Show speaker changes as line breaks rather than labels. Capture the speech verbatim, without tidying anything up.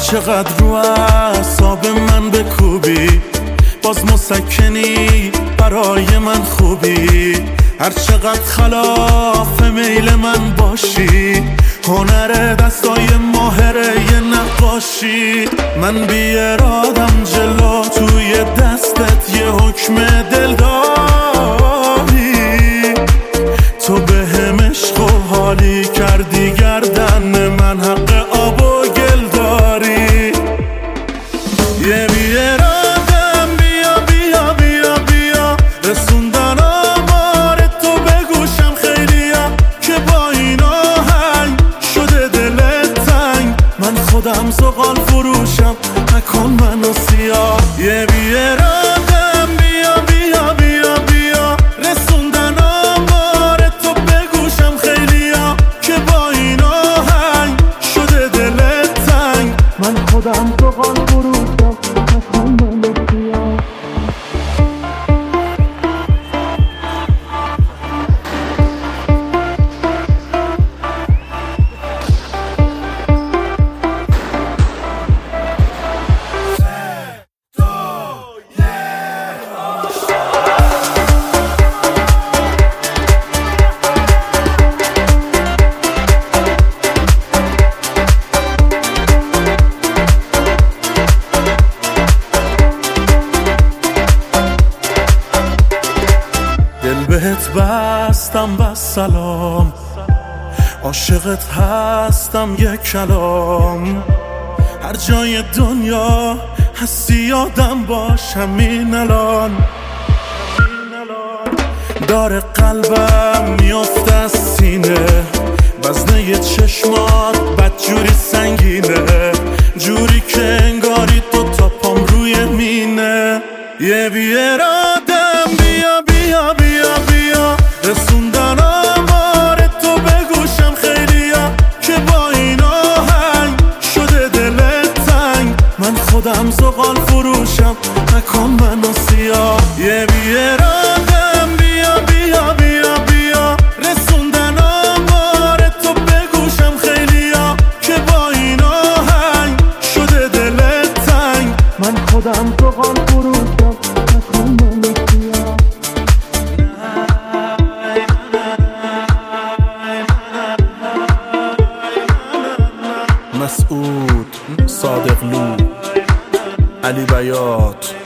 چقدر رو اعصاب من بکوبی، باز مسکنی برای من خوبی. هر چقدر خلاف میل من باشی، هنر دستای ماهره یه نقاشی. من بی ارادم جلو توی دستت یه حکم دل داری. تو به هم عشق و حالی کردی، گردن من حق آب و گل داری. یه بی ارادم بیا بیا بیا بیا، رسوندن آمار تو به گوشم خیلیا، که با این آهنگ شده دلت تنگ. من خودم زغال فروشم، نکن منو سیاه. یه بی ارادم بیا بیا بیا بیا، رسوندن آمار تو به گوشم خیلیا، که با این آهنگ شده دلت تنگ. من خودم زغال فروشم، نکن منو سیاه. دل بهت بستم بس سلام، عاشقت هستم یک کلام. هر جای دنیا هستی یادم باش همین الان. داره قلبم میافته از سینه، وزنه چشمات بدجوری سنگینه، جوری که انگاری دو تا پام روی مینه. یه بی ارادم بیا بیا بیا بیا، رسوندن آمار تو به گوشم خیلیا، که با این آهنگ شده دلت تنگ. من خودم زغال فروشم، نکن منو سیاه. یه بی ارادم بیا بیا بیا بیا، رسوندن آمار تو به گوشم خیلیا، که با این آهنگ شده دلت تنگ. من خودم زغال فروشم، نکن منو سیاه. مسعود صادقلو، علی بیات.